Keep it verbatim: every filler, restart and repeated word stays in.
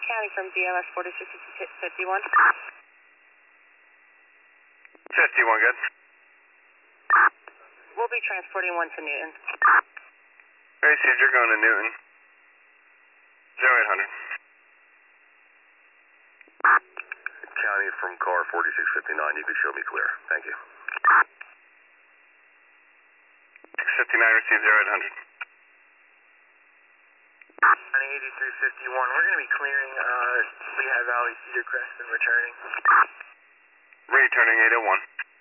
County from D L S forty-six fifty-one. fifty-one, good. We'll be transporting one to Newton. Received, you're going to Newton. zero eight hundred. County from car forty-six fifty-nine, you can show me clear. Thank you. six fifty-nine, received zero eight hundred. County eighty-three fifty-one, we're going to be clearing uh, Lehigh Valley, Cedar Crest, and returning. Returning eight oh one.